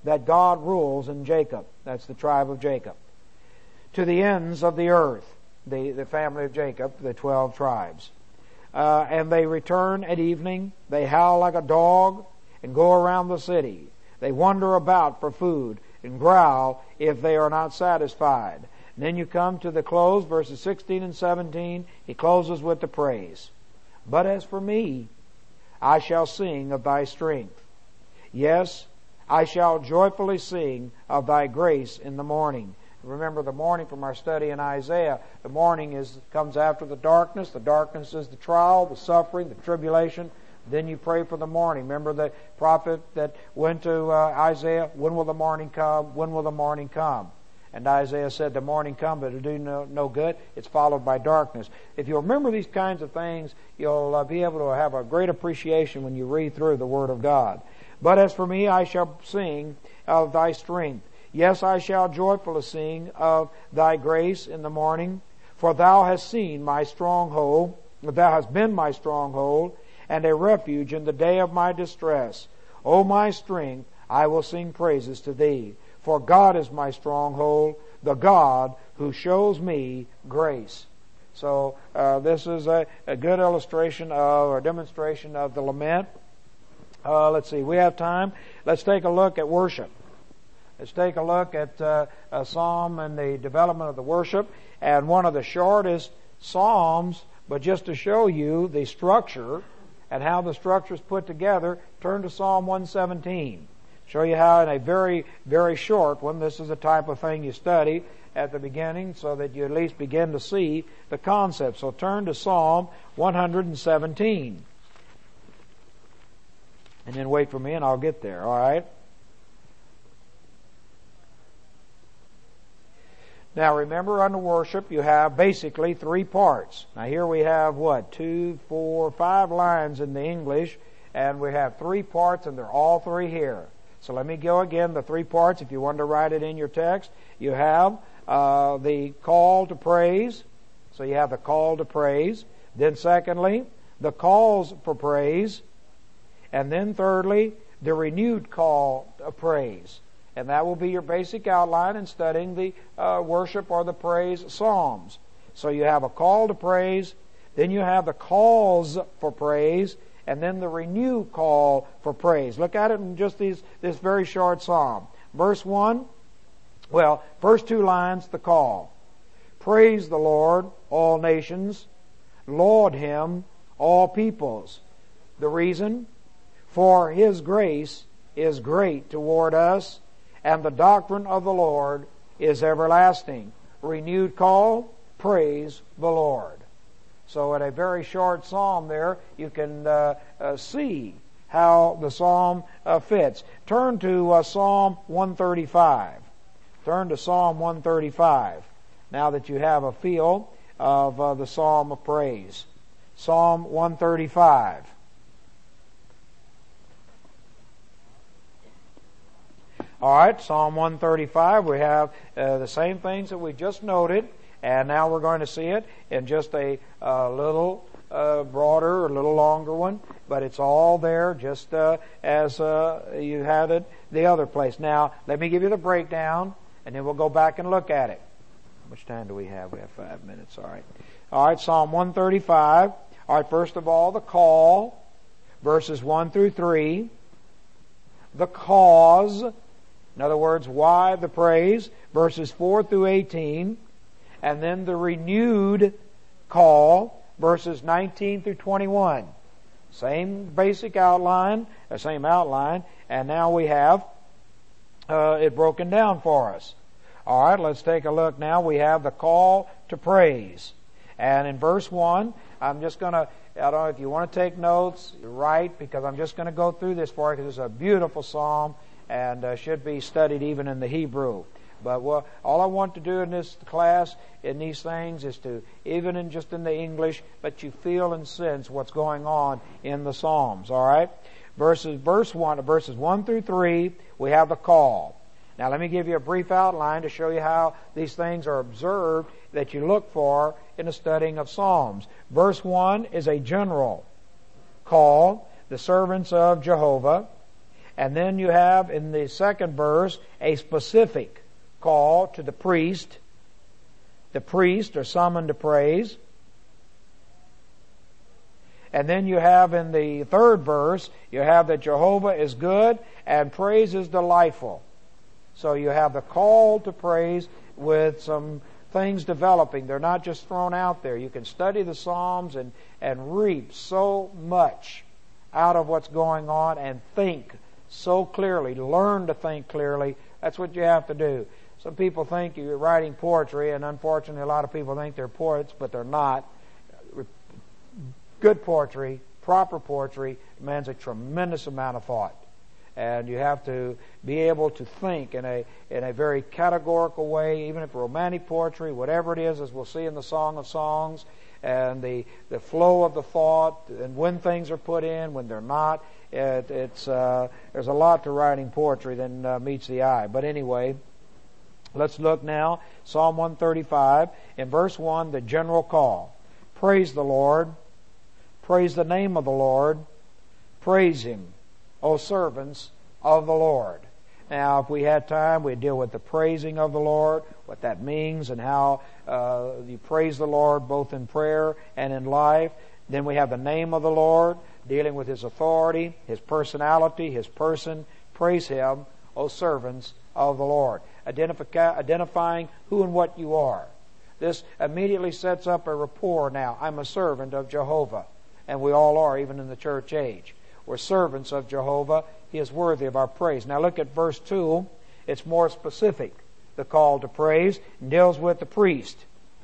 that God rules in Jacob. That's the tribe of Jacob. To the ends of the earth, the, the family of Jacob, the twelve tribes. Uh, and they return at evening. They howl like a dog and go around the city. They wander about for food and growl if they are not satisfied. And then you come to the close, verses sixteen and seventeen. He closes with the praise. But as for me, I shall sing of thy strength. Yes, I shall joyfully sing of thy grace in the morning. Remember the morning from our study in Isaiah. The morning is comes after the darkness. The darkness is the trial, the suffering, the tribulation. Then you pray for the morning. Remember the prophet that went to uh, Isaiah, when will the morning come? When will the morning come? And Isaiah said, the morning come, but it'll do no, no good. It's followed by darkness. If you remember these kinds of things, you'll uh, be able to have a great appreciation when you read through the Word of God. But as for me, I shall sing of thy strength. Yes, I shall joyfully sing of thy grace in the morning. For thou hast seen my stronghold. Thou hast been my stronghold and a refuge in the day of my distress. O my strength, I will sing praises to thee. For God is my stronghold, the God who shows me grace. So uh, this is a, a good illustration of, or demonstration of the lament. Uh, let's see, we have time. Let's take a look at worship. Let's take a look at uh, a psalm and the development of the worship. And one of the shortest psalms, but just to show you the structure and how the structure is put together, turn to Psalm one seventeen. Show you how in a very, very short one, this is the type of thing you study at the beginning so that you at least begin to see the concept. So turn to Psalm one seventeen. And then wait for me and I'll get there, all right? Now remember, under worship you have basically three parts. Now here we have what? Two, four, five lines in the English, and we have three parts, and they're all three here. So let me go again, the three parts, if you want to write it in your text. You have uh, the call to praise. So you have the call to praise. Then secondly, the calls for praise. And then thirdly, the renewed call of praise. And that will be your basic outline in studying the uh, worship or the praise psalms. So you have a call to praise, then you have the calls for praise, and then the renewed call for praise. Look at it in just these, this very short psalm. Verse one, well, first two lines, the call. Praise the Lord, all nations. Laud Him, all peoples. The reason? For His grace is great toward us, and the doctrine of the Lord is everlasting. Renewed call, praise the Lord. So in a very short psalm there, you can uh, uh, see how the psalm uh, fits. Turn to uh, Psalm one thirty-five. Turn to Psalm one thirty-five. Now that you have a feel of uh, the psalm of praise. Psalm one thirty-five. All right, Psalm one thirty-five, we have uh, the same things that we just noted, and now we're going to see it in just a uh, little uh, broader, a little longer one, but it's all there just uh, as uh, you had it the other place. Now, let me give you the breakdown, and then we'll go back and look at it. How much time do we have? We have five minutes, all right. All right, Psalm one thirty-five. All right, first of all, the call, verses one through three. The cause, in other words, why the praise, verses four through eighteen. And then the renewed call, verses nineteen through twenty-one. Same basic outline, the same outline, and now we have uh, it broken down for us. All right, let's take a look now. We have the call to praise. And in verse one, I'm just going to, I don't know if you want to take notes, write, because I'm just going to go through this for you because it's a beautiful psalm and uh, should be studied even in the Hebrew. But well, all I want to do in this class, in these things, is to, even in just in the English, let you feel and sense what's going on in the Psalms. All right, verses verse one, verses one through three, we have the call. Now, let me give you a brief outline to show you how these things are observed that you look for in the studying of Psalms. Verse one is a general call, the servants of Jehovah. And then you have in the second verse a specific call to the priest. The priests are summoned to praise. And then you have in the third verse, you have that Jehovah is good and praise is delightful. So you have the call to praise with some things developing. They're not just thrown out there. You can study the Psalms and, and reap so much out of what's going on and think so clearly. Learn to think clearly. That's what you have to do. Some people think you're writing poetry, and unfortunately a lot of people think they're poets, but they're not. Good poetry, proper poetry, demands a tremendous amount of thought. And you have to be able to think in a in a very categorical way, even if romantic poetry, whatever it is, as we'll see in the Song of Songs, and the, the flow of the thought, and when things are put in, when they're not. It, it's uh, there's a lot to writing poetry that uh, meets the eye. But anyway, let's look now, Psalm one thirty-five, in verse one, the general call. Praise the Lord. Praise the name of the Lord. Praise Him, O servants of the Lord. Now, if we had time, we'd deal with the praising of the Lord, what that means, and how uh, you praise the Lord both in prayer and in life. Then we have the name of the Lord, dealing with His authority, His personality, His person. Praise Him, O servants of the Lord. Identifi- identifying who and what you are. This immediately sets up a rapport now. I'm a servant of Jehovah. And we all are, even in the church age. We're servants of Jehovah. He is worthy of our praise. Now look at verse two. It's more specific. The call to praise deals with the priest.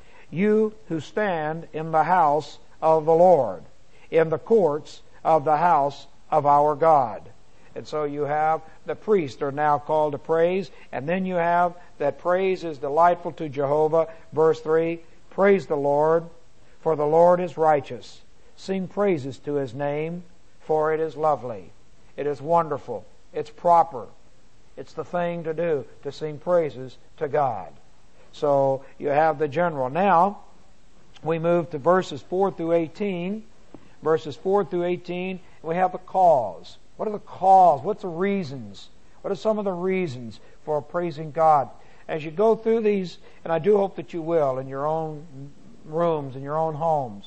You who stand in the house of the Lord, in the courts of the house of our God. And so you have the priests are now called to praise. And then you have that praise is delightful to Jehovah. Verse three, praise the Lord, for the Lord is righteous. Sing praises to His name, for it is lovely. It is wonderful. It's proper. It's the thing to do, to sing praises to God. So you have the general. Now, we move to verses four through eighteen. Verses four through eighteen, and we have the cause. What are the cause? What's the reasons? What are some of the reasons for praising God? As you go through these, and I do hope that you will, in your own rooms, in your own homes,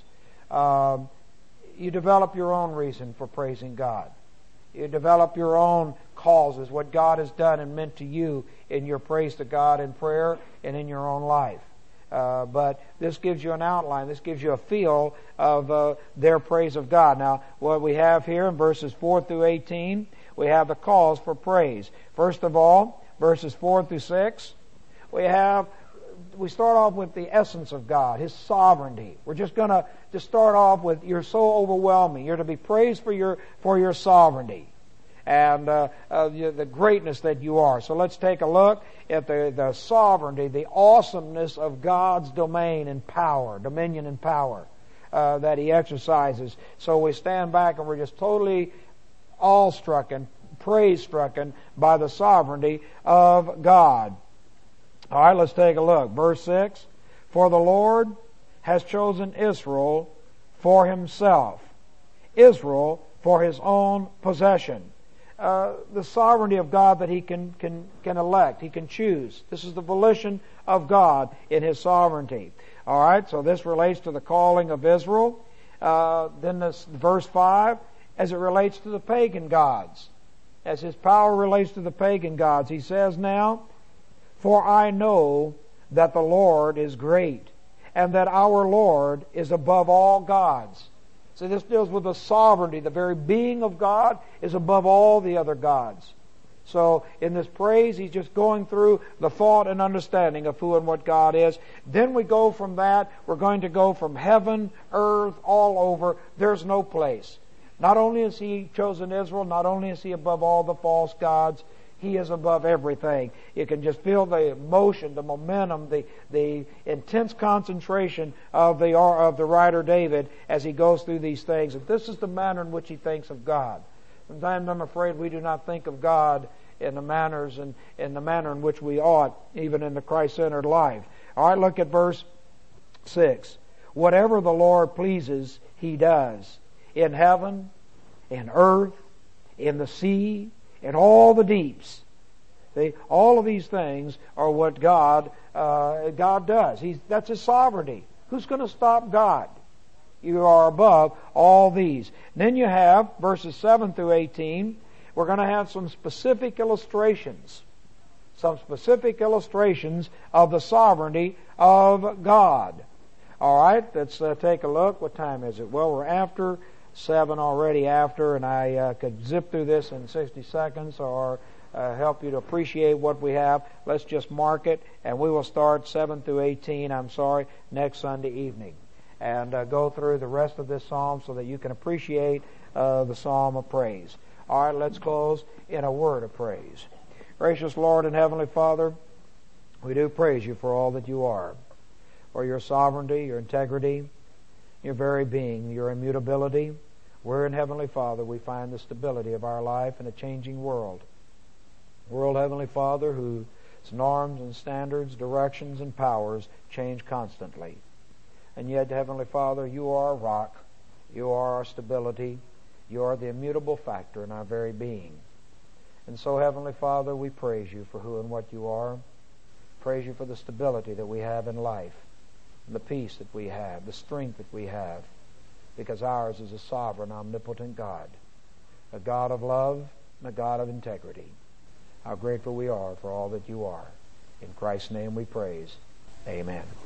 um, you develop your own reason for praising God. You develop your own causes, what God has done and meant to you in your praise to God in prayer and in your own life. Uh, but this gives you an outline. This gives you a feel of uh, their praise of God. Now, what we have here in verses four through eighteen, we have the cause for praise. First of all, verses four through six, we have we start off with the essence of God, His sovereignty. We're just going to just start off with, you're so overwhelming. You're to be praised for your for your sovereignty and uh, uh, the greatness that you are. So let's take a look at the, the sovereignty, the awesomeness of God's domain and power, dominion and power uh, that He exercises. So we stand back and we're just totally awestruck and praise-strucken by the sovereignty of God. All right, let's take a look. Verse six, for the Lord has chosen Israel for Himself, Israel for His own possession. Uh, the sovereignty of God that He can, can, can elect, He can choose. This is the volition of God in His sovereignty. All right, so this relates to the calling of Israel. Uh, then this verse five, as it relates to the pagan gods. As His power relates to the pagan gods, He says now, for I know that the Lord is great, and that our Lord is above all gods. So this deals with the sovereignty. The very being of God is above all the other gods. So in this praise, he's just going through the thought and understanding of who and what God is. Then we go from that, we're going to go from heaven, earth, all over. There's no place. Not only has He chosen Israel, not only is He above all the false gods, He is above everything. You can just feel the emotion, the momentum, the the intense concentration of the of the writer David as he goes through these things. And this is the manner in which he thinks of God. Sometimes I'm afraid we do not think of God in the manners and in the manner in which we ought, even in the Christ-centered life. All right, look at verse six. Whatever the Lord pleases, He does. In heaven, in earth, in the sea, in all the deeps. See, all of these things are what God uh, God does. He's, that's His sovereignty. Who's going to stop God? You are above all these. And then you have verses seven through eighteen. We're going to have some specific illustrations. Some specific illustrations of the sovereignty of God. All right, let's uh, take a look. What time is it? Well, we're after seven already after, and I uh, could zip through this in sixty seconds or uh, help you to appreciate what we have. Let's just mark it, and we will start seven through eighteen, I'm sorry, next Sunday evening. And uh, go through the rest of this psalm so that you can appreciate uh, the psalm of praise. All right, let's close in a word of praise. Gracious Lord and Heavenly Father, we do praise You for all that You are, for Your sovereignty, Your integrity, Your very being, Your immutability. Where in Heavenly Father we find the stability of our life in a changing world. World, Heavenly Father, whose norms and standards, directions and powers change constantly. And yet, Heavenly Father, You are a rock. You are our stability. You are the immutable factor in our very being. And so, Heavenly Father, we praise You for who and what You are. Praise You for the stability that we have in life, and the peace that we have, the strength that we have, because ours is a sovereign, omnipotent God, a God of love and a God of integrity. How grateful we are for all that You are. In Christ's name we praise. Amen.